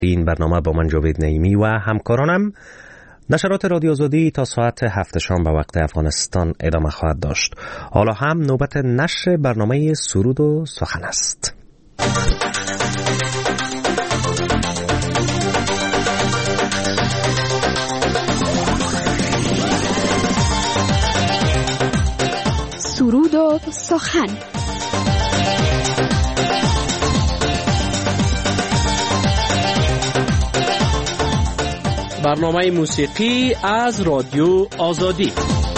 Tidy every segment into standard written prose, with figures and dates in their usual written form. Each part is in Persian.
این برنامه با من جاوید نعیمی و همکارانم نشرات رادیو آزادی تا ساعت 7 شام به وقت افغانستان ادامه خواهد داشت. حالا هم نوبت نشر برنامه سرود و سخن است. سرود و سخن. برنامه موسیقی از رادیو آزادی.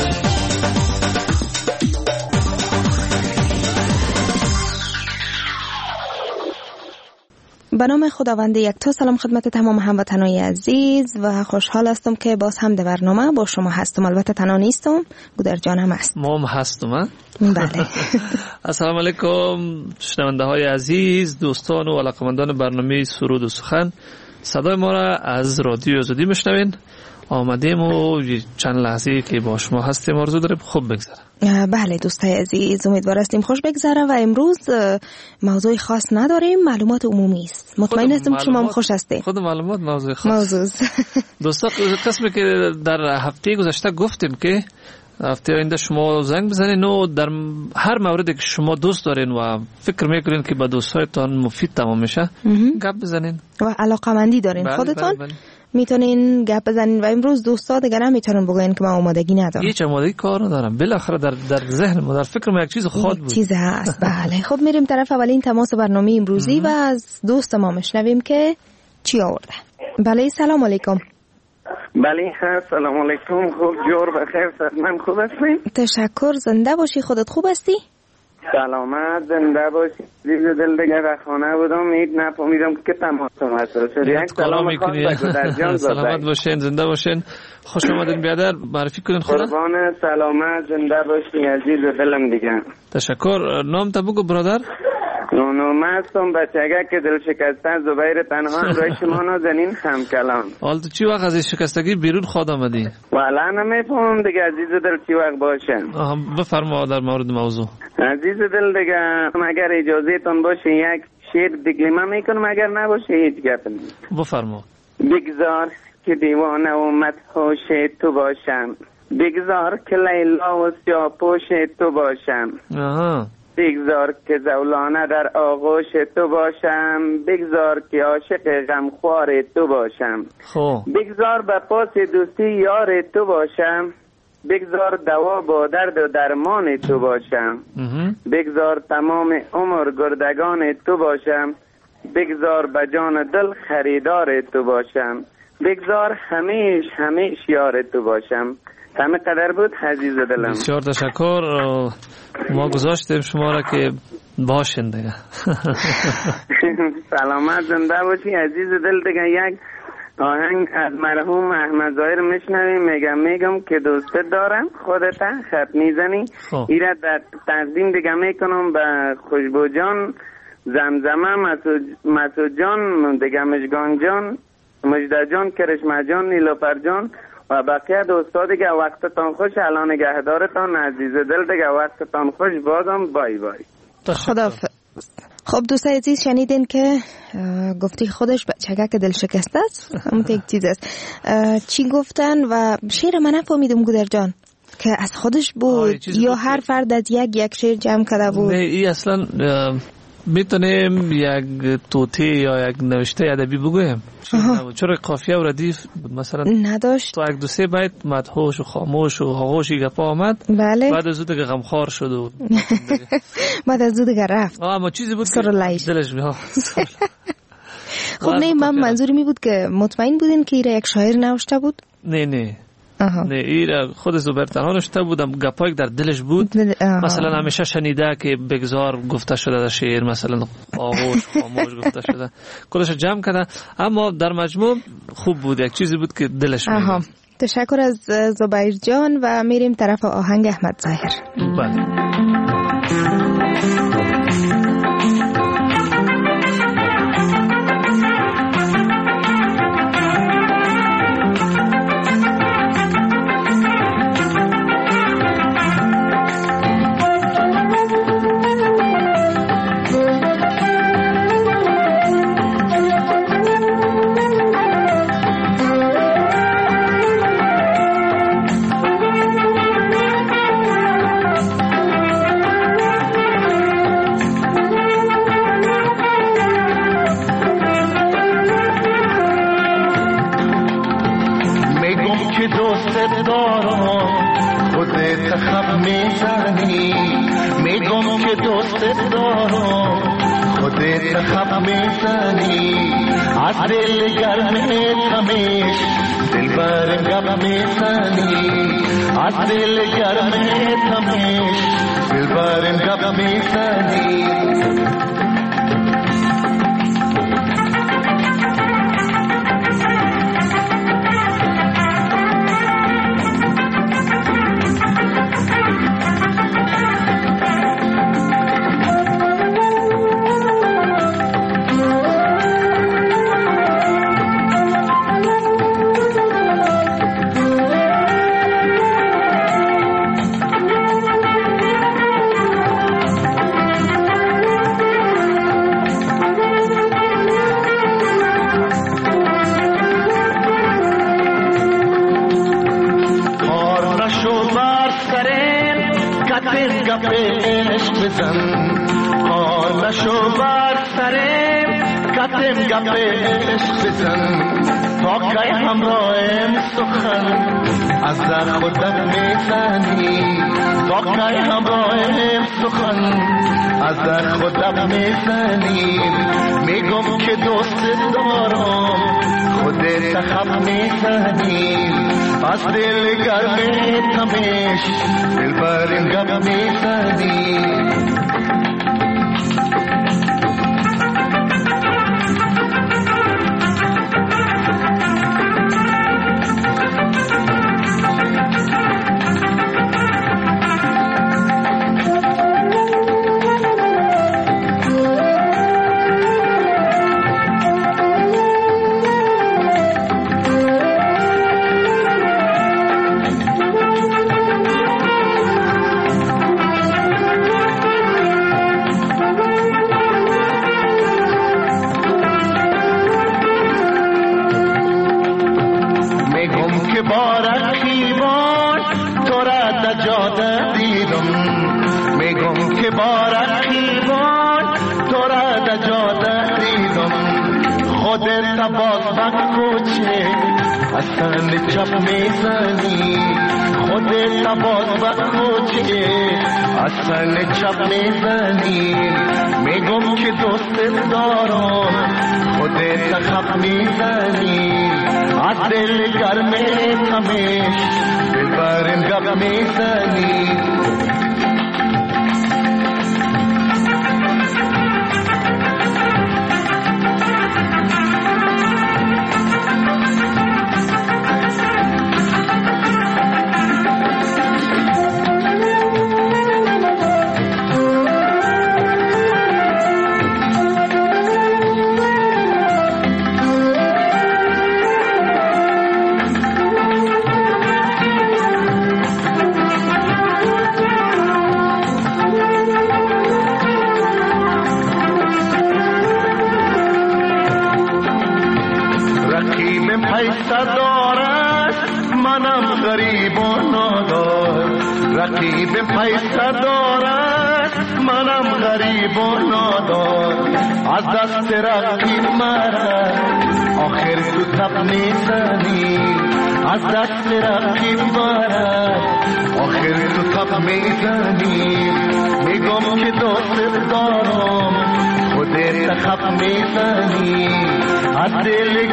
به نام خداوند یکتا. سلام خدمت تمام هموطنان عزیز و خوشحال هستم که باز هم در برنامه با شما هستم. البته تنها نیستم، گودر جانم هست. ما هم هستم. بله. السلام علیکم شنونده های عزیز، دوستان و علاقمندان برنامه سرود و سخن. صدای ما را از رادیو آزادی میشنوین. آمدیم و چند لحظه که با شما هستیم آرزو داریم خوب بگذره. بله دوستای عزیز، امیدوار هستیم خوش بگذره و امروز موضوع خاص نداریم، معلومات عمومی است. مطمئن هستم شما هم خوش هستید. خود معلومات موضوع خاص. دوستا قسمی که در هفته گذشته گفتیم که هفته آینده شما زنگ بزنین و در هر موردی که شما دوست دارین و فکر میکنین که با دوستایتان مفید تمام میشه گپ بزنین و علاقمندی دارین خودتان میتونین گپ بزنین و امروز دوستا دیگه نمیتونن بگن که من آمادگی ندارم. هیچ آمادگی کار ندارم. بالاخره در ذهن ما در فکر ما یک چیز خود بود. چیز هست. بله. خب میریم طرف اولین تماس برنامه امروزی و از دوست ما میشنویم که چی آورده. بله سلام علیکم. بله سلام علیکم. خوب جور بخیر. من خوب هستم. تشکر. زنده باشی. خودت خوب هستی؟ سلامت زنده باشی. دیگه دل دیگه در خانه بودم اید نفهمیدم که تماسم هست. یک سلام میکنی. سلامت باشین، زنده باشین. خوش آمدین بیادر. معرفی کنین خدا. قربان سلامت زنده باشی عزیز دلم دیگه. تشکر. نام تا بگو برادر. نونو هستم بچگه که دل شکسته زبیر تنها روی شما نازنین خمکلان. حال تو چی وقت از شکستگی بیرون خود آمدی؟ والا نمیفهم دیگه عزیز دل چی وقت باشه. بفرما در مورد موضوع. عزیز دل دیگه اگر اجازه تون باشه یک شعر دیگه میکنم، اگر نباشه هیچ گپ نیست. بفرما. بگذار که دیوانه و مدهوش تو باشم، بگذار که لیلا و سیاپوش تو باشم، بگذار که زولانه در آغوش تو باشم، بگذار که عاشق غمخوار تو باشم، بگذار به پاس دوستی یار تو باشم، بگذار دوا با درد و درمان تو باشم، بگذار تمام عمر گردگان تو باشم، بگذار به جان دل خریدار تو باشم، بگذار همیش یار تو باشم. همه قدر بود عزیز دلم. بسیار تشکر. ما گذاشتیم شما را که باشین دیگه. سلامت زنده باشی عزیز دل دیگه. یک آهنگ از مرحوم احمد ظاهر میشنویم. میگم که دوست دارم خودت خط میزنی. ایره در تقدیم دیگه میکنم به خوشبو جان، زمزمه، مسعود جان دیگه، مشگان جان، مجده جان، کرشمه جان، نیلوفر جان و بقیه دوستا دیگه. وقتتان خوش. الان نگهدارتان عزیز دل دیگه. وقتتان خوش. بازم بای بای. خداحافظ. خب دوستای عزیز شنیدین که گفتی خودش بچگه که دل شکسته است. همون یک چیز است. چی گفتن و شعر من نفهمیدم گودر جان که از خودش بود یا هر فرد از یک شعر جمع کرده بود؟ نه ای اصلا میتونیم یک توتی یا یک نوشته ادبی بگویم. چرا قافیه و ردیف مثلا نداشت؟ تو یک دو سه بیت مدهوش و خاموش و آغوشی گپا آمد. بله. بعد از اون دیگه غمخوار شد و بعد از اون دیگه رفت. اما چیزی بود که دلش می‌ها. خب نه، من منظوری می بود که مطمئن بودین که ایره یک شاعر نوشته بود؟ نه نه ایره خود زبیر تنها نوشته بودم. گپایی در دلش بود. مثلا همیشه شنیده که بگذار گفته شده در شعر، مثلا آغوش خاموش گفته شده، کلش جمع کرده. اما در مجموع خوب بود، یک چیزی بود که دلش بود. تشکر از زبیر جان و میریم طرف آهنگ احمد ظاهر. بله. دارم خودت خب میزنی میگم که دوست دارم خودت خب میزنی از دل گرمتمیش دل برم گپ میزنی از دل گرمتمیش دل برم گپ میزنی گپ عشق بزن تا کی همراهم سخن از در خودت میزنی تا کی همراهم سخن از در خودت میزنی میگم که دوست دارم خودت خب میزنی از دل گرمتمیش دل برم گپ میزنی چپ میزنی خودت باز بخوچه اصلا چپ میزنی میگم که دوست دارم خودت خب میزنی از دل گرمتمیش دل برم گپ میزنی رقیب پیسه دارد منم غریب و نادار از دست رقیب مرد آخر تو تب میزنی از دست رقیب مرد آخر تو تب میزنی میگم که دوست دارم خودت خب میزنی از دل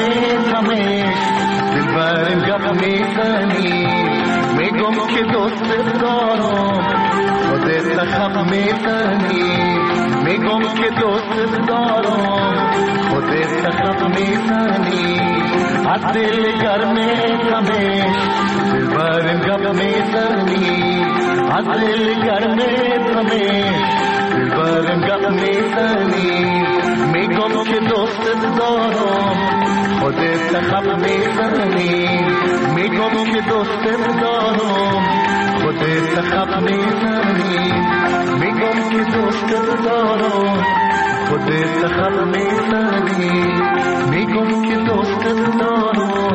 گرمتمیش دل برم گپ میزنی میگم که دوست دارم خودت خب میزنی میگم که دوست دارم خودت خب میزنی از دل گرمتمیش دل برم گپ میزنی از دل گرمتمیش دل برم گپ میزنی میگم که دوست دارم خودت خب میزنی میگم که دوست دارم خودت خب میزنی میگم که دوست دارم خودت خب میزنی میگم که دوست دارم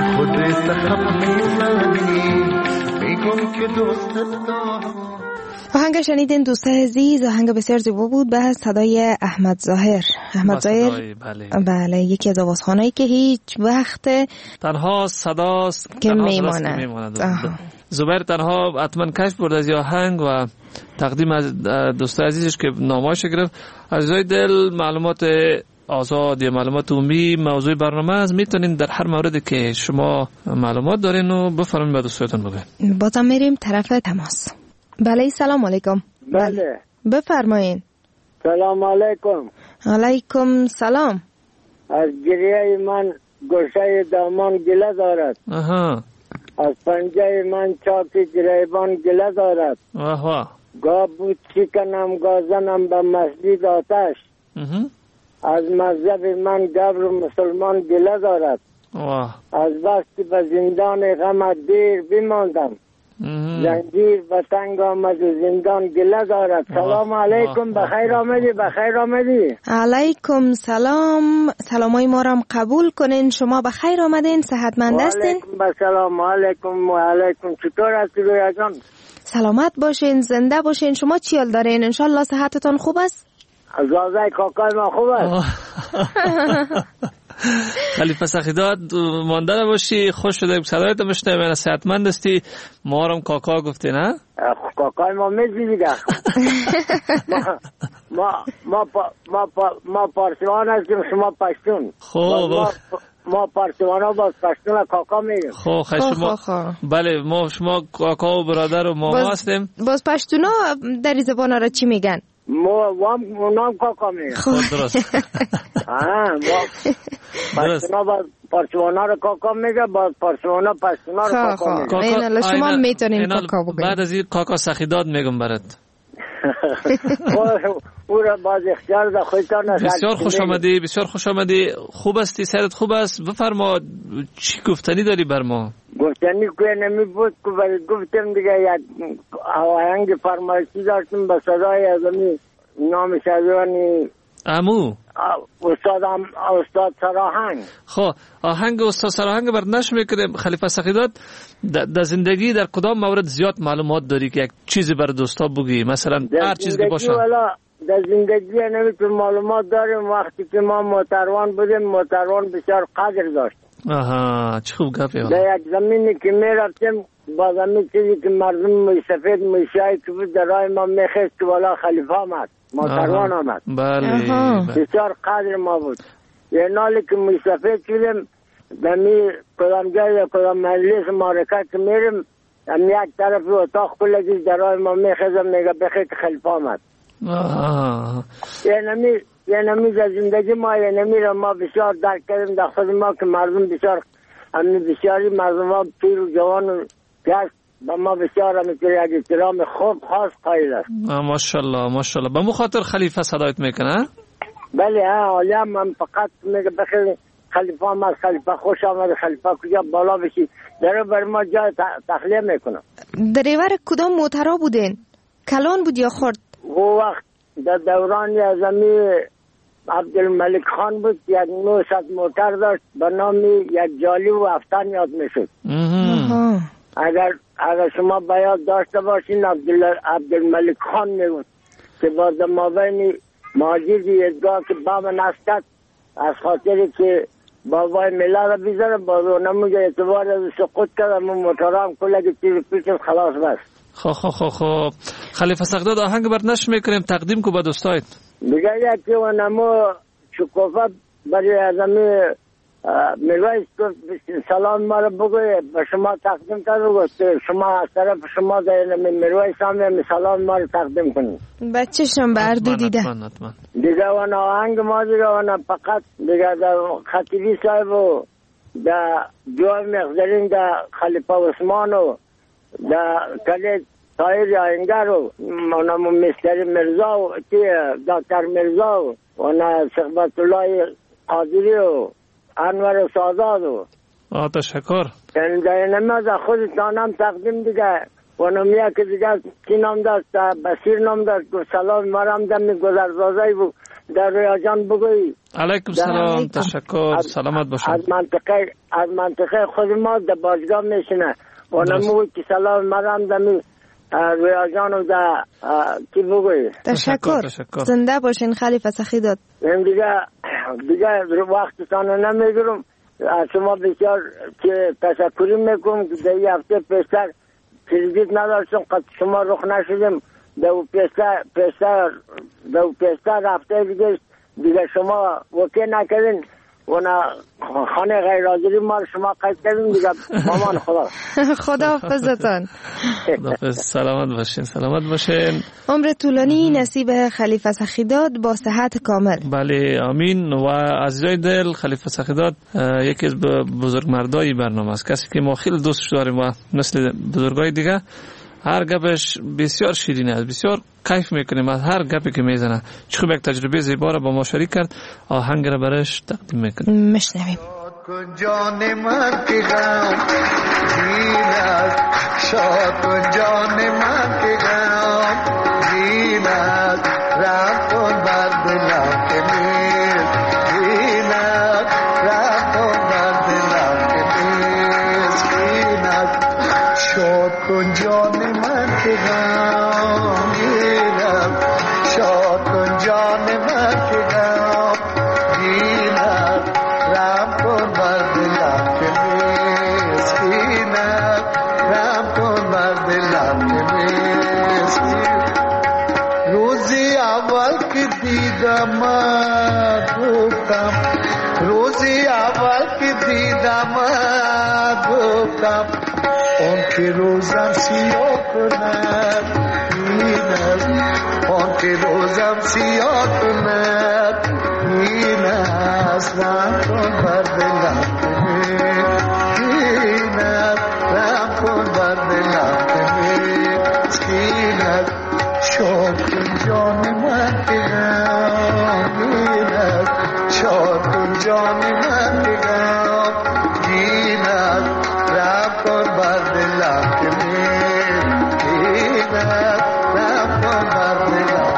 خودت خب میزنی میگم که دوست دارم. آهنگ شنیدین دوستان عزیز، آهنگ بسیار زیبا بود به صدای احمد ظاهر. احمد ظاهر بله یکی از آوازخوانایی که هیچ وقت تنها صداست که میماند. زبیر تنها حتما کشف برد از آهنگ و تقدیم از دوستان عزیزش که نامه‌اش گرفت. عزیزای دل، معلومات آزاد یا معلومات عمومی موضوع برنامه است. میتونین در هر موردی که شما معلومات دارین و بفرمایید به دوستانتون بگین. بازم میریم طرف تماس. بله سلام علیکم. بله بفرمایین. سلام علیکم. علیکم سلام. از گریه من گوشه دامان گله دارد. از پنجه من چاکی گریبان گله دارد. گاه بود چکنم گازنم به مسجد آتش. از مذهب من گبر مسلمان گله دارد. از بس به زندان غم دیر بماندم. زنجیر به تنگ آمد و زندان گله دارد. سلام علیکم. بخیر آمدی. بخیر آمدی. علیکم سلام. سلامای ما را قبول کنین. شما بخیر آمدین. صحتمند هستین؟ علیکم سلام. علیکم و علیکم. چطور هستی رویا جان؟ سلامت باشین، زنده باشین. شما چی حال دارین؟ انشالله صحتتون خوب است؟ زازای کاکای ما خوب است. خلیفه سخیداد مانده باشی. خوش شده صدایت میشنویم. صحتمند هستی. ما هم کاکا گفتی نه؟ کاکای ما میگی دیگه. ما پارسیوان هستیم، شما پشتون. خوب ما پارسیوان ها باز پشتون کاکا میگیم. خوب شما. بله ما شما کاکا و برادر و ماما هستیم. باز پشتون ها در زبان را چی میگن؟ نام کاکا میگن. خب درست. پشتونا باز پارسوانا رو کاکا میگه، باز پارسوانا پشتونا رو کاکا میگه. این شما میتونین کاکا بگید. بعد از این کاکا سخیداد میگم برات. او را باز اختیار ده خودتان. بسیار خوش آمدی. خوب هستی؟ سرت خوب است؟ بفرما چی گفتنی داری بر ما؟ گفتنی که نمی بود که ولی گفتم دیگه یک آهنگ فرمایشی داشتم به صدای ازمی نام شجوانی امو استاد سراهنگ. خب آهنگ استاد سراهنگ بر نشر میکنیم. خلیفه سخیداد در زندگی در کدام مورد زیاد معلومات داری که یک چیزی بر دوستا بگی؟ مثلا هر چیزی که باشه. در زندگی نمیتون معلومات داریم. وقتی که ما موتروان بودیم، موتروان بسیار قدر داشت. چه خوب گپی. در یک زمینی که میرفتیم با زمین چیزی که مردم موسفید موشایی که بود در راه ما میخست که والا خلیفه آمد، موتروان آمد. بله بسیار قدر ما بود. یه نالی که موسفید شدیم دمی کدام جای یا کدام مجلس مارکت که میریم هم یک طرف اتاق کلگی در راه ما میخستم میگه بخیر که خلیفه آمد. یه نمی در زندگی ما یه نمی را ما بسیار درک کردیم در خود ما که مردم بسیار همین بسیاری مردم ها پیر و جوان و گشت با ما بسیار همیتر یک احترام خوب خاص قایل است. ماشالله. به مخاطر خلیفه صدایت میکنه؟ بله حالی هم فقط میگه بخیر خلیفه هم از خلیفه خوش آمد. خلیفه کجا بالا بشی در بر ما جای تخلیه میکنم. دریور کدام موترا بودین؟ کلان بود یا خرد؟ او وقت در دوران ازمی عبدالملک خان بود. یک 900 موتر داشت به نام یک جالی و افتان یاد میشد. اگر شما بیاد داشته باشین عبدالملک خان میگود که با دماوین ماجید ایدگاه که باب نستد از خاطری که بابای ملا را بیزاره با نموجه اعتبار از سقوط کردم و موترام کلگی تیر پیچم خلاص بست. خب خلیفه سخیداد آهنگ بر نشر میکنیم. تقدیم کو به دوستایت. دیگه یکی و نمو شکوفه برای ازمی میرویس سلام ما رو بگوی به شما تقدیم کرد. شما از طرف شما در میرویس هم سلام ما رو تقدیم کنید. بچه‌شم بردو دیده دیگه و آهنگ ما دیگه و فقط دیگه در خطیبی صاحب و در جواب مقدرین در خلیفه عثمان و در کلی طایر آینگر و منامو مستر مرزا و دکتر مرزا و صحبت الله قادری و انور ساداد و تشکر. در نماز خودتانم تقدیم دیگه و نمیه که دیگه کی نام داشت بسیر نام داشت گفت سلام مرم دمی گذرزازه بود در ریاجان بگوی. علیکم سلام. تشکر. سلامت باشد. از منطقه خود ما در باشگاه میشنه و نموی که سلام مرم دمی رویا جانو دا کی بگوی. تشکر. زنده باشین خلیفه سخیدات. دیگه وقتتان نمیگیرم. شما بسیار که تشکری میکنم که در یه هفته پیشتر کردیت نداشتم قد شما رخ نشدیم دو پیشتر هفته دیگه شما وکی نکردین و خانه غیر حاضری ما شما قید کردین دیگه مامان خدا حافظتان. سلامت باشین. عمر طولانی نصیب خلیفه سخیدات با صحت کامل. بله آمین. و عزیزای دل خلیفه سخیدات یکی از بزرگمردای برنامه است، کسی که ما خیلی دوستش داریم و مثل بزرگای دیگه هر گپش بسیار شیرین است، بسیار کیف میکنیم از هر گپی که میزنه. چه خوب یک تجربه زیبا را با ما شریک کرد، آهنگ را برش تقدیم میکنیم. مشنویم. جان من کی غم دینت شاد جان من کی غم دینت رفتن بر دلم که میل دینت رفتن بر دلم که میل دینت شاد کن جان من کی غم دینت شاد کن جان من کی غم دینت رام کن بر دلم که مسکینم رام کن بر دلم که مسکینم روزی اول که دیدم گفتم روزی اول که دیدم گفتم اون که روزم سیاه کند اون که روزم سیاه کند این است رام کن بر دلم این است رام کن بر دلم این است شاد کن جان من که غم این است شاد کن جان من که غم این است رام کن بر دلم این است رام کن بر دلم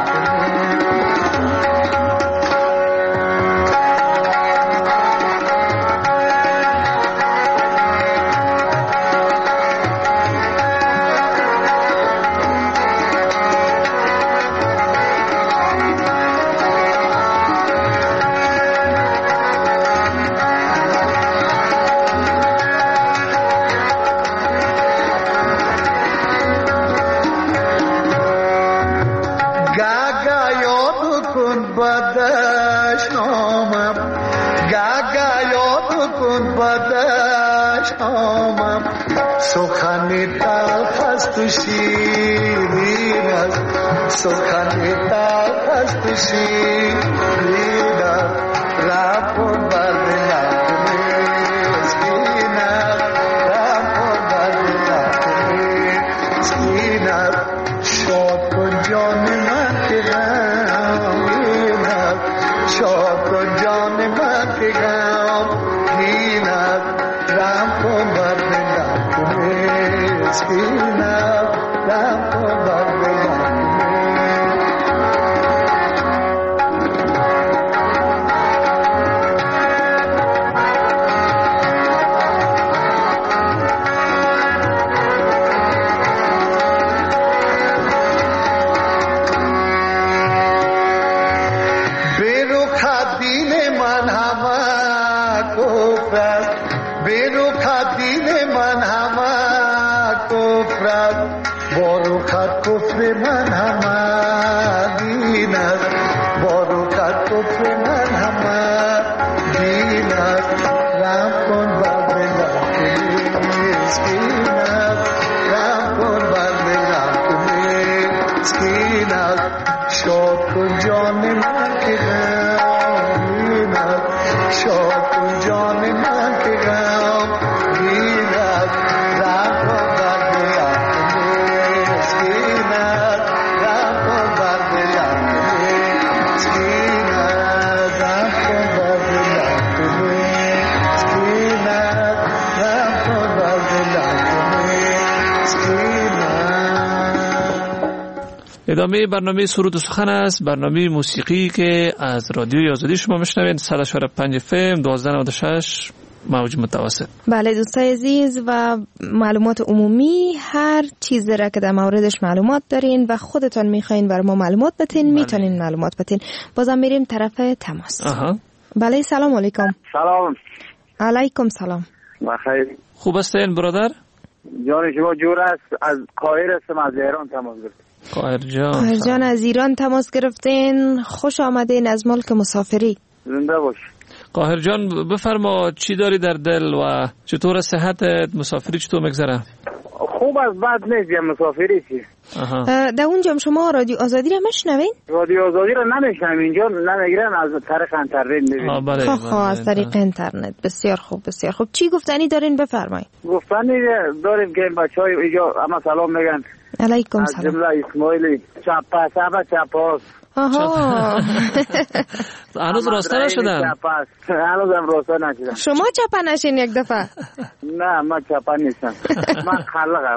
سخنی تلخ است و شیرین است سخنی تلخ است و شیرین است رام کن بر دلم مسکین است رام کن بر دلم مسکین است شاد کن جان من که غمگین است شاد کن جان من که غمگین است رام کن بر دلم مسکینم رام کن بر دلم بیروخ دین من همه کفر بیروخ دین من همه کفرت باروخت کفر من همه دین است باروخت کفر من همه دین است رام کن بر دلم که مسکین است رام کن بر دلم که مسکین است شاد کن جان من که غمگین است شاد کن جان من که غمگین است رام کن بر دلم که مسکین است رام کن بر دلم که مسکین است رام کن بر دلم که مسکین است رام کن بر دلم که مسکین است. ادامه برنامه سرود و سخن است، برنامه موسیقی که از رادیوی آزادی شما میشنوید. 104.5 FM 1296 موج متوسط. بله دوستای عزیز، و معلومات عمومی هر چیزی را که در موردش معلومات دارین و خودتان میخواین بر ما معلومات بتین میتونین معلومات بتین. بازم میریم طرف تماس. بله سلام علیکم. سلام علیکم سلام. بخیر. خوب هستین برادر؟ جان شما جور است. از قاهره هستم، از ایران تماس گرفتم. قاهر جان از ایران تماس گرفتین. خوش آمدین از ملک مسافری. زنده باش. قاهر جان بفرما چی داری در دل و چطور صحت مسافری چطور میگذره؟ خوب از بد نیست یا مسافری چی؟ در اونجا شما رادیو آزادی را میشنوین؟ رادیو آزادی را نمیشنویم، اینجا نمیگیرن، از طریق اینترنت میبینیم. بله از طریق اینترنت. بسیار خوب بسیار خوب. چی گفتنی دارین بفرمایید. گفتنی داریم که بچهای اینجا اما سلام میگن. علیکم سلام. از جمله اسماعیلی چپاس همه چپاس. هنوز راسته نشدن؟ هنوز هم راسته نشدن. شما چپا نشین یک دفعه؟ نه من چپا نیستم، من خلقم.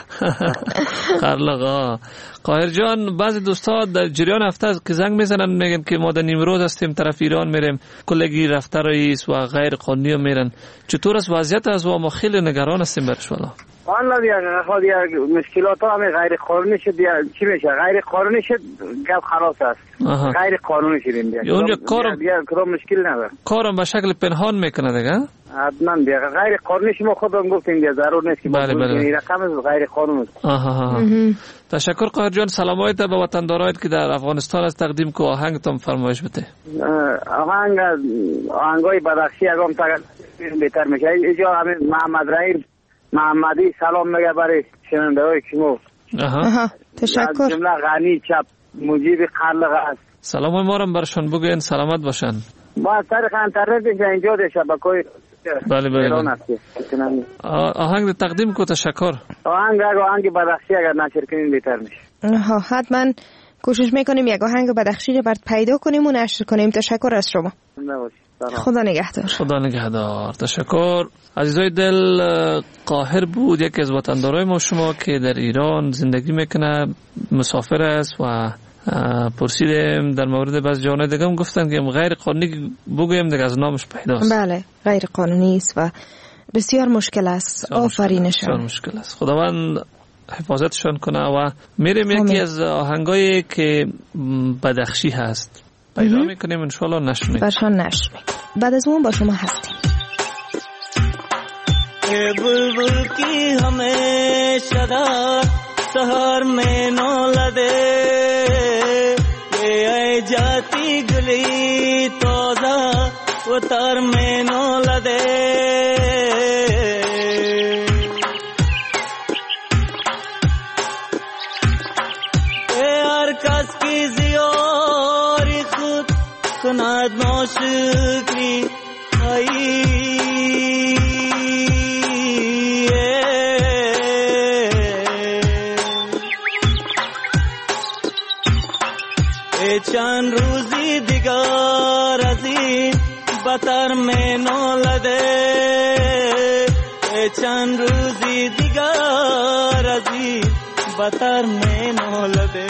خلقا. قاهر جان بعضی دوستا در جریان هفته که زنگ میزنن میگن که ما در نیمروز هستیم طرف ایران میریم، کلگی رفته رئیس و غیر قانونی میرن. چطور است وضعیت از ما خیلی نگران هستیم برش والا. والله دیگه مشکلات ها همه غیر قانونی شد. چی میشه غیر قانونی شد گپ خلاص است. غیر قانونی شدیم دیگه. اونجا کارم مشکل نداره. کارم به شکل پنهان میکنه دیگه. حتما دیگه غیر قانونی شما خودم گفتیم دیگه ضرور نیست که این رقم غیر قانونی. تشکر قاهر جان. سلامایت به وطندارایت که در افغانستان از تقدیم کو آهنگتون فرمایش بده. آهنگای بدخشی اگم تا بهتر میشه. اینجا همین محمد رحیم محمدی سلام میگه برای شنونده های شما. تشکر. جمله غنی چپ مجیب خلق است. سلام ما رو برشان بگوین سلامت باشن. ما از طریق اینترنت اینجا در شبکه‌های بله آهنگ تقدیم کو. تشکر. آهنگ بدخشی اگر نشر کنین بهتر میشه. حتما کوشش میکنیم یک آهنگ بدخشی رو برات پیدا کنیم و نشر کنیم. تشکر از شما. خدا نگهدار. خدا نگهدار. تشکر. عزیزای دل، قاهر بود یکی از وطندارای ما شما که در ایران زندگی میکنه، مسافر است و پرسیدیم در مورد بعض جوانای دیگه هم گفتن که غیر قانونی بگویم دیگه از نامش پیداست. بله غیر قانونی است و بسیار مشکل است. آفرینشان. بسیار مشکل است. خداوند حفاظتشان کنه. و میریم یکی از آهنگایی که بدخشی هست پیدا میکنیم انشالله نشر میکنیم. برشان نشر میکنیم. بعد از اون با شما هستیم. बुलबुल की हमेशा सहर में नो लदे ये आए जाती गली तोजा उतर में नो लदे ये हर कस की जियोरी खुद कनाद नौश की आई چند روزی دیگر از این بطر میں نو لده چند روزی دیگر از این بطر میں نو لده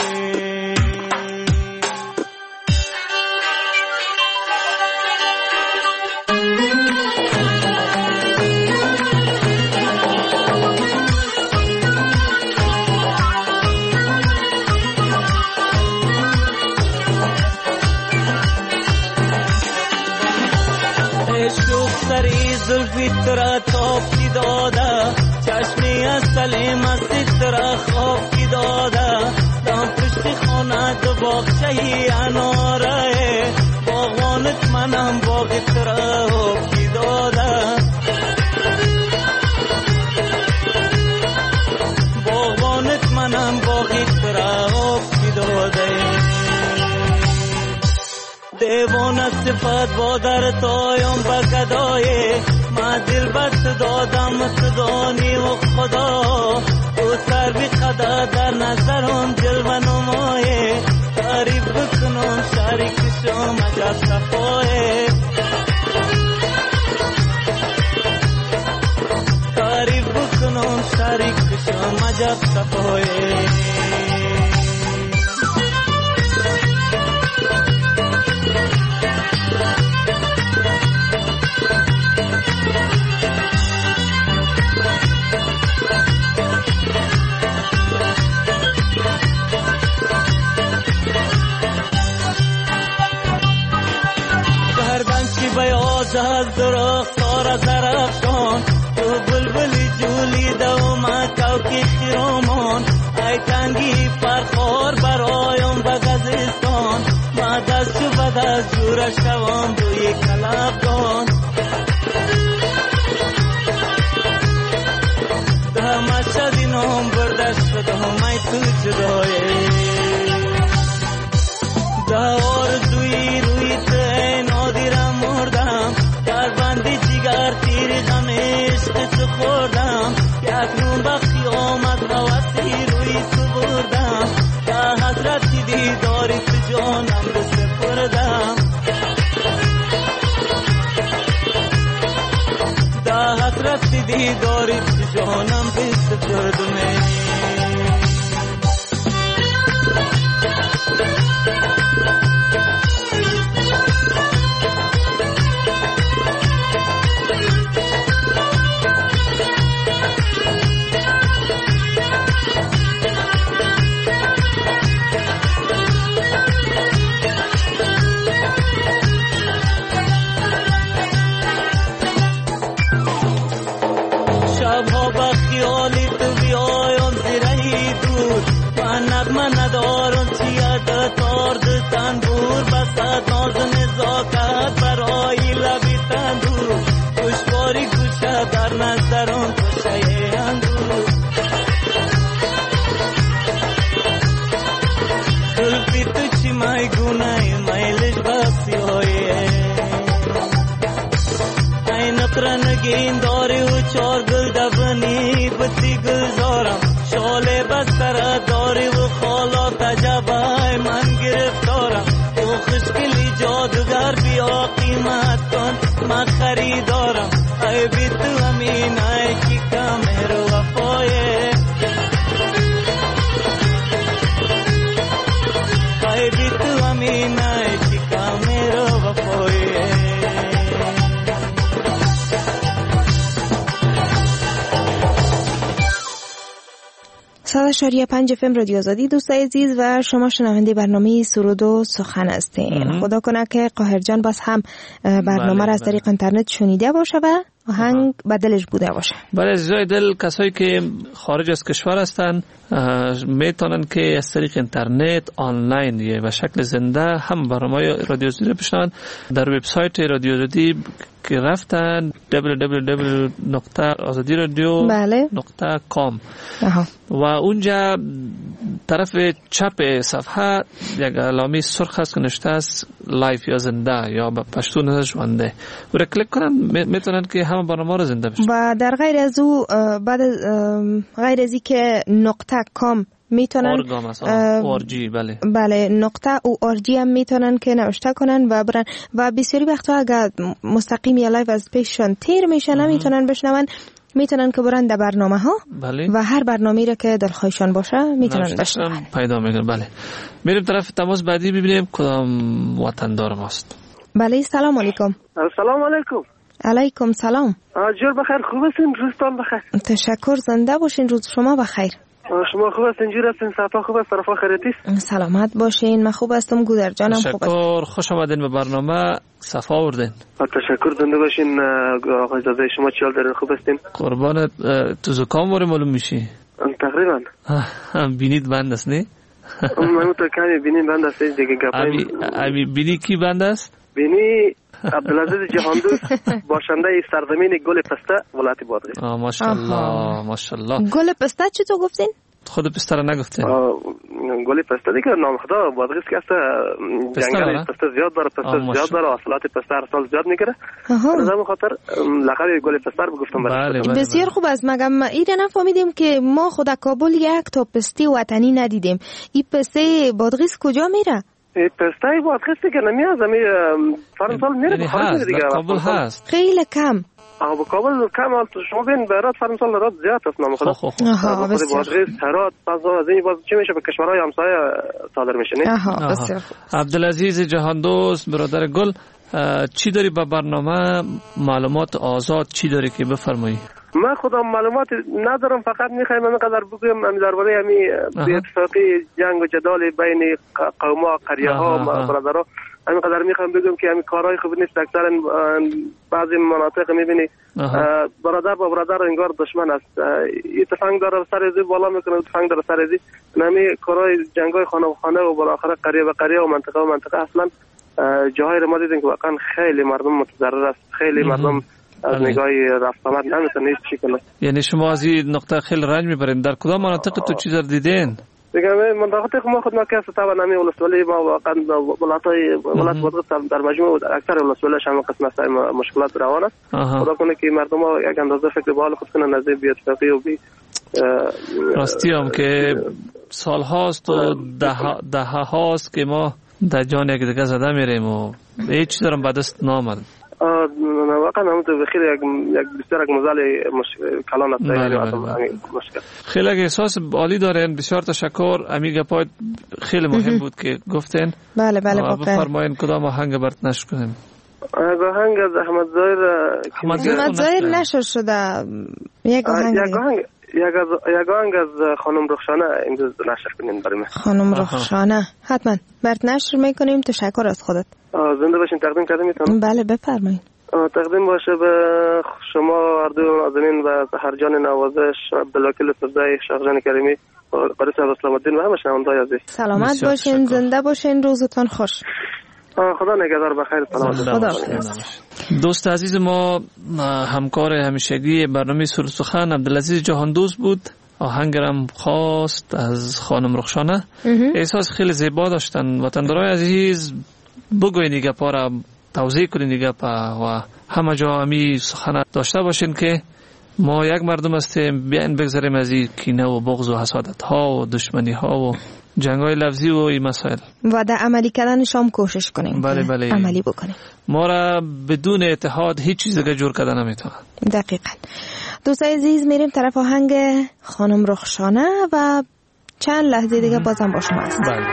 زلفی ترا توب کی دادا چشمی اصلی مستی ترا خواب کی دادا دام پشت خانه دو باغچه‌ای اناره باغوانت منم باغ ترا خواب کی دادا باغوانت منم باغ ترا خواب کی دادا دیوانه صفت با در تایم بگدایه ما دل بست دادم صدانی و خدا تو سر بی خدا در نظرم جلوه نمایه تعریف بکنم شریک شم عجب صفایه تعریف بکنم شریک شم عجب صفایه از درختار درخشان تو بلبلی جولی دوما کوکی خیرامان ای تنگی پرخور برایم بغزستان ما دست و بدست جور شوام دوی کلابدان ده مشهدی نام بردشت شدم ای تو جدایه ده آرزوی روی ته نادیرم مردم در بندی جگر تیر غم عشق تو خوردم یک نون بخشی آمد هوسی روی تو بردم ده حضرتی دیداری تو جانم بسپردم ده حضرتی دیداری تو جانم بسپردم نگین داری و چار گل دبنی بسی گلزارم شاله بستر داری و خالا تجبای من گرفتارم تو خوشگلی جادوگر بیا قیمت کن من خریدارم ای بی تو امین ای کی کمر و وفایه ای بی تو امین ای کی کمر و وفایه 100.5 FM رادیو آزادی دوستای عزیز و شما شنونده برنامه سرود و سخن هستین. خدا کنه که قاهر جان باز هم برنامه را از طریق اینترنت شنیده باشه و آهنگ به دلش بوده باشه. برای عزیزای دل کسایی که خارج از کشور هستن میتونن که از طریق اینترنت آنلاین و شکل زنده هم برنامه رادیو آزادی رو بشنون در وبسایت رادیو آزادی که رفتن www.azadiradio.com و اونجا طرف چپ صفحه یک علامه سرخ هست که نوشته است لایف یا زنده یا به پشتو نشونده و را کلیک کنن میتونن که همه برنامه رو زنده بشن و در غیر از او بعد غیر از که .com میتونن اورجی بله نقطه او اورجی هم میتونن که نوشته کنن و برن و بسیاری وقتا اگر مستقیم یا لایو از پیششان تیر میشه نمیتونن بشنون میتونن که برن در برنامه ها و هر برنامه‌ای را که دلخواهشان باشه میتونن بشنون پیدا میکنن. بله میریم طرف تماس بعدی ببینیم کدام وطندار ماست. بله سلام علیکم. سلام علیکم. علیکم سلام. جور بخیر خوب هستین روزتان بخیر. تشکر زنده باشین روز شما بخیر. شما خوب هستین جور هستین صحبت خوب است طرفا خیرتیست سلامت باشین من خوب هستم گودر جانم خوب است تشکر خوش آمدین به برنامه صفا آوردین تشکر زنده باشین آقای زاده شما چیال دارین خوب هستین قربانت تو زکام واره معلوم میشی تقریبا بینید بند است نه من تو کمی بینید بند است دیگه گپای امی بینی کی بند است بینی عبدالعزیز جهاندوست باشنده سرزمین گل پسته ولایت بادغیس ماشاءالله ماشاءالله گل پسته چی تو گفتین خود پسته را نگفتین گل پسته دیگه نام خدا بادغیس که است جنگل پسته زیاد داره پسته زیاد داره حاصلات پسته هر سال زیاد میگیره از همین خاطر لقب گل پسته رو گفتم بسیار خوب است مگم ایده نفهمیدیم که ما خود کابل یک تا پسته وطنی ندیدیم این پسته بادغیس کجا میره پسته بادغیس دیگه نمیاد زمین فرانسال میره خارج دیگه کابل هست خیلی کم کابل کم شما بین برات فرانسال رات زیاد است نام خدا خود بادغیس هرات از این باز چی میشه به کشورهای همسایه صادر میشه نه عبدالعزیز جهاندوست برادر گل چی داری به برنامه معلومات آزاد چی داری که بفرمایی من خودم معلومات ندارم فقط میخوایم همینقدر بگویم درباره همین اتفاقی جنگ و جدال بین قوم‌ها قریه‌ها برادرها همینقدر میخوام بگم که همین کارهای خوب نیست. اکثرا بعضی مناطق میبینی برادر با برادر انگار دشمن است. این تفنگ داره سر ازی بالا میکنه، تفنگ داره سر ازی. نمی کارهای جنگای خانه و خانه و بالاخره قریه و قریه و منطقه اصلا جاهای رو ما دیدیم که واقعا خیلی مردم متضرر است. خیلی مردم از نگاه رفت آمد نمیتونه هیچ چی کنه. یعنی شما از این نقطه خیلی رنج میبرین. در کدام مناطق تو چیزا دیدین؟ دیگه منطقه ما خود نکست طبعا نمی ولسوالی ما واقعا ولایت بادغیس در مجموع اکثر ولسوالیش هم قسم است مشکلات روان است. خدا کنه که مردم ها یک اندازه فکر به حال خود کنن از بی اتفاقی و بی راستی هم که سال هاست و ده هاست که ما در جان یک دیگه زده میریم و هیچ چیز هم به دست نامد. واقعا همونطور بخیر یک بسیار یک مزال کلان است. مشکل خیلی احساس عالی دارین. بسیار تشکر. امی گپای خیلی مهم بود که گفتین. بله بفرمایین کدام آهنگ برات نشر کنیم؟ آهنگ از احمد ظاهر نشر شده. یک آهنگ از خانم رخشانه امروز نشر کنین برای من. خانم رخشانه حتما برات نشر میکنیم. تشکر از خودت. زنده باشین. تقدیم کردم میتونم؟ بله بفرمایید. تقدیم باشه به شما اردو نازنین و سحرجان نوازش، عبدالوکیل سرزای، شاهجان کریمی، قاری صاحب اسلام الدین و همه شنونده‌های عزیز. سلامت باشین، زنده باشین، روزتون خوش. خدا نگهدار. بخیر. خدا. دوست عزیز ما همکار همیشگی برنامه سرود سخن عبدالعزیز جهاندوست بود. آهنگرم خواست از خانم رخشانه. احساس خیلی زیبا داشتن. وطندارای عزیز بگوین دیگه پارا توضیح کنین دیگه و همه جا همی سخن داشته باشین که ما یک مردم هستیم. بیاین بگذاریم از این کینه و بغض و حسادت ها و دشمنی ها و جنگ های لفظی و این مسائل و در عملی کردنش هم کوشش کنیم. بله. عملی بکنیم. ما را بدون اتحاد هیچ چیز دیگه جور کردن نمیتونه. دقیقاً. دوستای عزیز میریم طرف آهنگ خانم رخشانه و چند لحظه دیگه بازم با شما هستم. بله.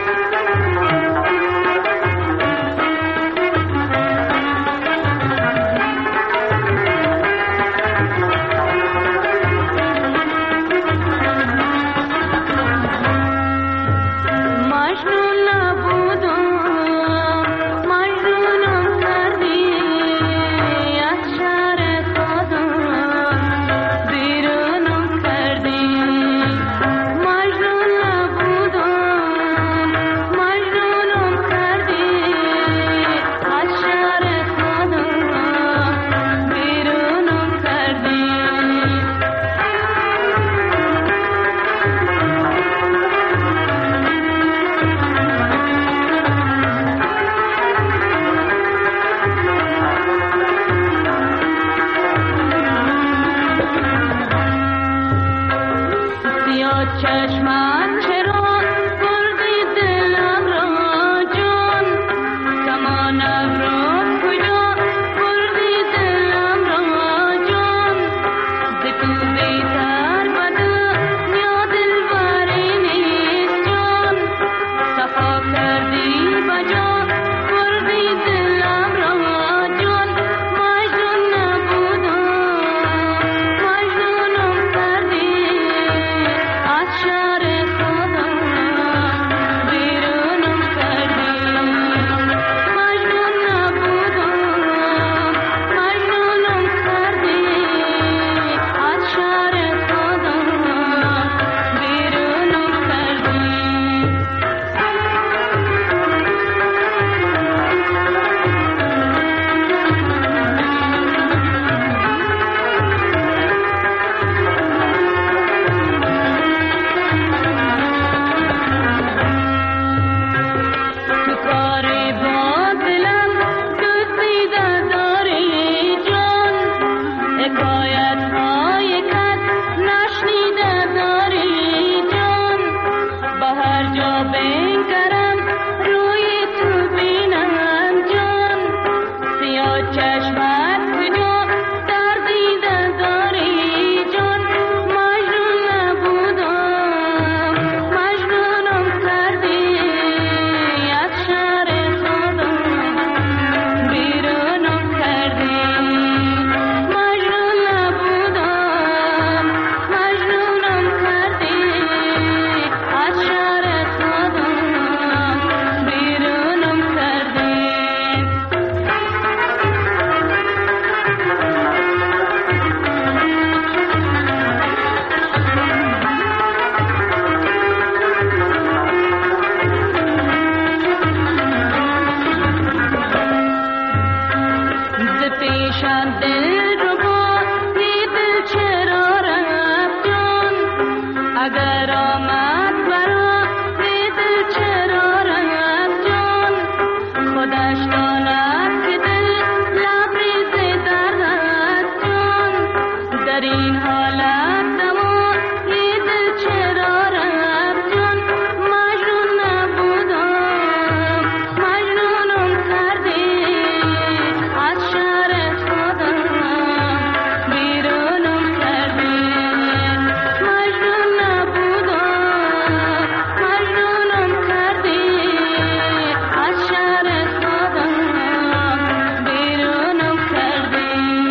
در این حالت زمان یه دل چرا رفت جان مجنون نبودم مجنونم کردی از شهر خودم بیرونم کردی مجنون نبودم مجنونم کردی از شهر خودم بیرونم کردی.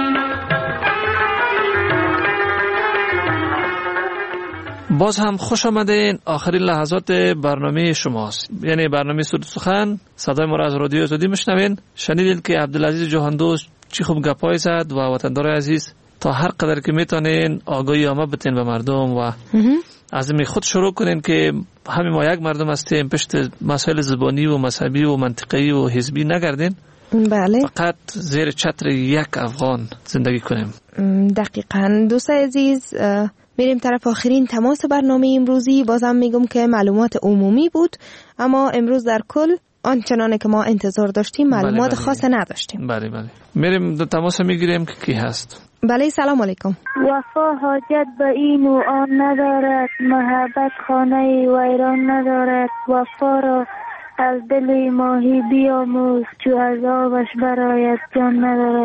باز هم خوش آمدین. آخرین لحظات برنامه شماست، یعنی برنامه سرود سخن. صدای ما را از رادیو آزادی میشنوین. شنیدین که عبدالعزیز جهاندوست چی خوب گپای زد و وطندار عزیز تا هر قدر که میتونین آگاهی عامه بتین به مردم و از می خود شروع کنین که همه ما یک مردم هستیم، پشت مسائل زبانی و مذهبی و منطقی و حزبی نگردین. بله. فقط زیر چتر یک افغان زندگی کنیم. دقیقاً. دوست عزیز، میریم طرف آخرین تماس برنامه امروزی. بازم میگم که معلومات عمومی بود، اما امروز در کل آنچنانه که ما انتظار داشتیم معلومات خاص نداشتیم. بله. میریم تماس میگیریم که کی هست. بله، سلام علیکم. وفا حاجت به این و آن ندارد، محبت خانه ویران ندارد. وفا را از دل ماهی بیاموز، چو از آبش برایت جان ندارد.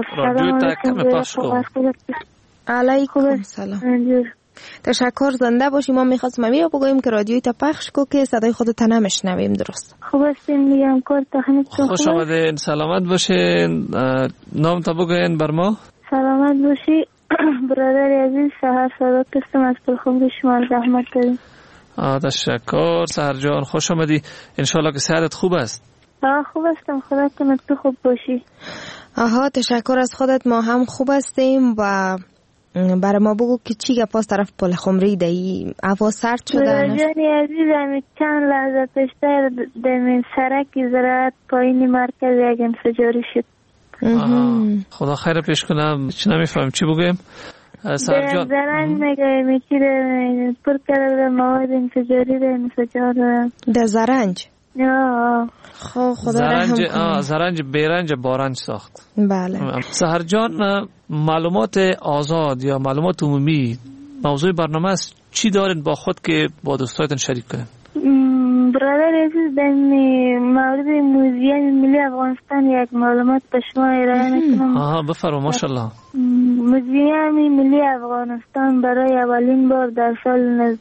علیکم سلام. تشکر، زنده باشی. ما میخواستم همین بگویم که رادیوی تا پخش کو که صدای خودت نمیشنویم. درست؟ خوب هستین؟ میگم کار تخنیک خوش آمدین. سلامت باشین. نام تا بگوین بر ما. سلامت باشی برادر عزیز. سحر صدات هستم از پلخمری شما. زحمت داریم. تشکر سحر جان، خوش آمدی. انشالله که صحتت خوب است. خوب هستم، خدا کنه تو خوب باشی. تشکر از خودت. ما هم خوب هستیم و برای ما بگو که چی گپاس طرف پل خمری دهی هوا سرد شده. جانی عزیزم چند لحظه پیشتر در سرک زراعت پایین مرکز یک انفجاری شد. خدا خیر پیش کنم. چی نمیفهم چی بگویم. در زرنج نگه میچیره پر کرده مواد انفجاری در انفجار در زرنج. خدا رحم کنه. زرنج بیرنج بارنج ساخت. بله. سحر جان، معلومات آزاد یا معلومات عمومی موضوع برنامه است. چی دارین با خود که با دوستایتون شریک کنین؟ برادر عزیز، در مورد موزیم ملی افغانستان یک معلومات به شما ارائه میکنم. بفرما. ماشاءالله. موزیم ملی افغانستان برای اولین بار در سال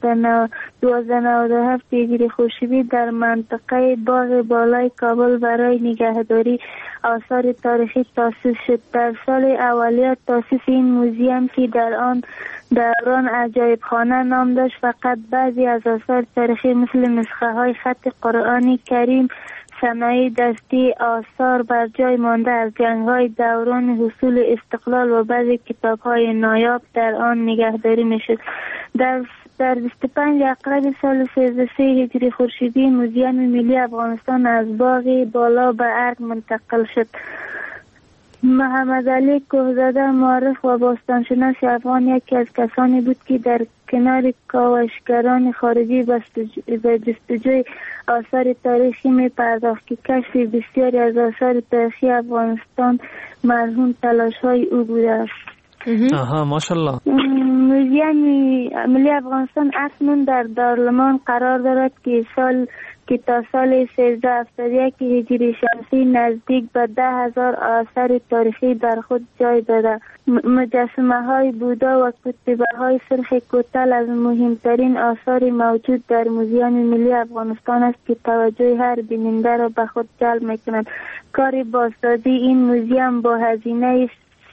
1297 هجری خورشیدی در منطقه باغ بالای کابل برای نگهداری آثار تاریخی تأسیس شد. در سال اولیه تأسیس این موزیم که در آن دوران عجایب خانه نام داشت، فقط بعضی از آثار تاریخی مثل نسخه های خط قرآن کریم، صنایع دستی، آثار بر جای مانده از جنگ‌های دوران حصول استقلال و بعضی کتاب‌های نایاب در آن نگهداری می‌شد. در 25 اکتبر سال 13 هجری خورشیدی موزیم ملی افغانستان از باغ بالا به ارگ منتقل شد. محمد علی کوهزاده، معرخ و باستانشناس افغان، یکی از کسانی بود که در کنار کاوشگران خارجی به جستجوی آثار تاریخی می پرداخت که کشف بسیاری از آثار تاریخی افغانستان مرهون تلاش های او بوده است. ماشاءالله. موزیم ملی افغانستان اکنون در دارالمان قرار دارد که تا سال 1371 هجری شمسی نزدیک به 10,000 آثار تاریخی در خود جای داده. مجسمه های بودا و کتیبه های سرخ کوتل از مهمترین آثار موجود در موزیم ملی افغانستان است که توجه هر بیننده را به خود جلب می‌کند. کار بازسازی این موزیم با هزینه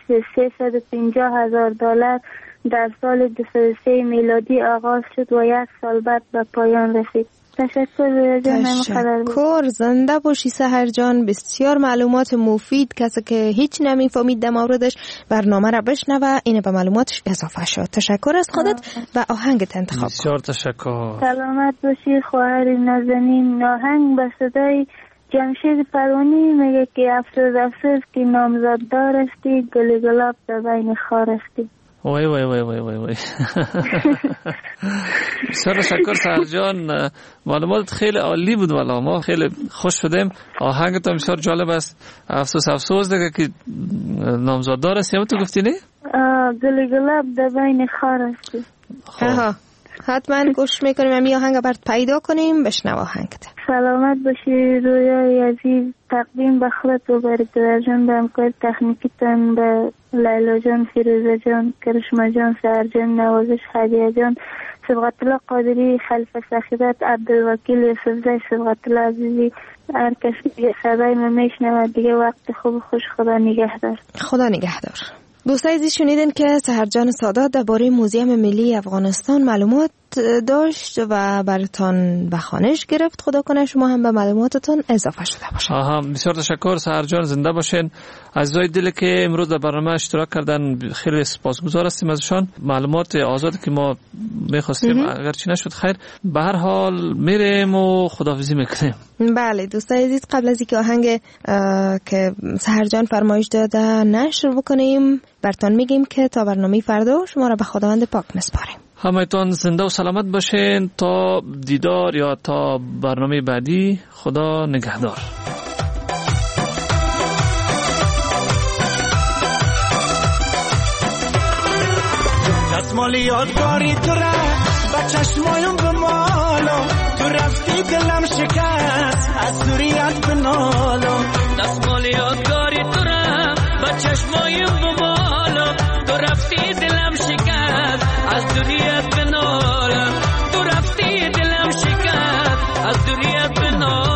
$350,000 در سال 2003 میلادی آغاز شد و یک سال بعد به پایان رسید. تشکر. زنده باشی سحر جان. بسیار معلومات مفید. کسی که هیچ نمیفهمید در موردش برنامه را بشنوه، اینه به معلوماتش اضافه شد. تشکر از خودت و آهنگت انتخاب. بسیار تشکر. سلامت باشی خواهر نازنین. آهنگ به صدای جمشید پروانی میگه که افسوس که نامزد دار استی، گل گلاب در بین خار استی. وای وای وای وای وای وای. بسیار تشکر سحر جان، معلومات خیلی عالی بود والا، ما خیلی خوش شدیم. آهنگت هم بسیار جالب است. افسوس دیگه که نامزاددار است، تو گفتی نه؟ گل گلاب در بین خار است. حتما گوش میکنیم، امی آهنگ برات پیدا کنیم. بشنو آهنگت. سلامت باشی رویای عزیز. تقدیم به خودت و بر جان، به همکار تکنیکیتان، به لیلا جان، فیروزه جان، کرشما جان، سحر جان، نوازش هدیه جان، صبغت الله قادری، خلیفه سخیدت، عبدالوکیل یوسفزای، صبغت الله عزیزی، هر کسی دیگه صدای من میشنود دیگه. وقت خوب خوش، خدا نگهدار. خدا نگهدار. دوستای عزیز شنیدین که سحر جان سادات درباره موزیم ملی افغانستان معلومات داشت و براتون بخوانش گرفت. خدا کنه شما هم به معلوماتتون اضافه شده باشه. بسیار تشکر سحر جان، زنده باشین. عزیزای دل که امروز در برنامه اشتراک کردن خیلی سپاسگزار هستیم ازشان. معلومات آزادی که ما می‌خواستیم اگرچه نشد خیر، به هر حال میریم و خداحافظی میکنیم. بله دوستای عزیز، قبل از اینکه آهنگ که سحر جان فرمایش داده نشر بکنیم، براتون میگیم که تا برنامه فردا شما را به خداوند پاک میسپاریم. همتون زنده و سلامت باشین تا دیدار یا تا برنامه بعدی. خدا نگهدار. دستمال یادگاری تو را با چشمایم بمالم، تو رفتی دلم شکست از دوریت بنالم. دستمال یادگاری تو را با چشمایم بمالم، تو رفتی دلم شکست از دوریت بنالم. تو رفتی دلم شکست از دوریت بنالم.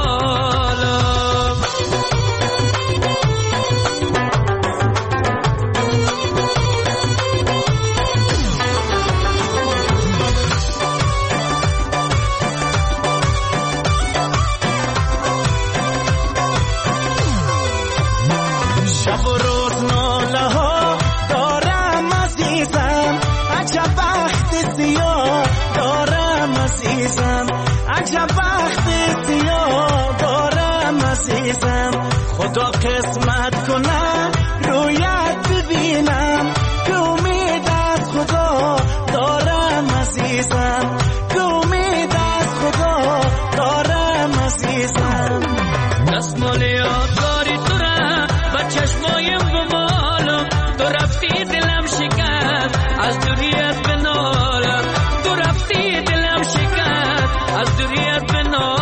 شب و روز ناله ها دارم عزیزم، عجب وقت سیاه دارم عزیزم، عجب وقت سیاه دارم عزیزم. خدا قسمت کنه رویت ببینم، که امید از خدا دارم عزیزم، که امید از خدا دارم عزیزم. دستمال یادگاری تو را با چشمایم بمالم، تو رفتی دلم شکست از دوریت بنالم. تو رفتی دلم شکست از دوریت بنالم.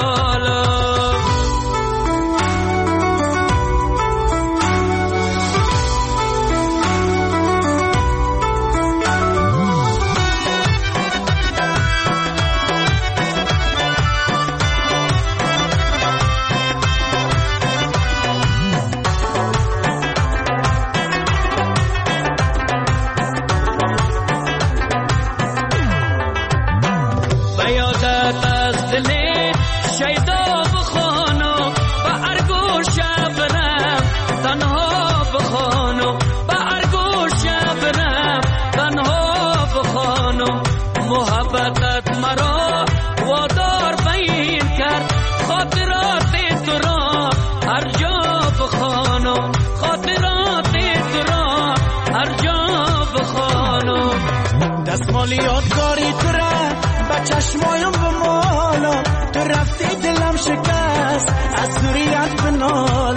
محبتت مرا وادار بین کرد، خاطرات تو را هر جا بخوانم، خاطرات تو را هر جا بخوانم. دستمال یادگاری تو را با چشمایم بمالم، تو رفتی دلم شکست از دوریت بنالم.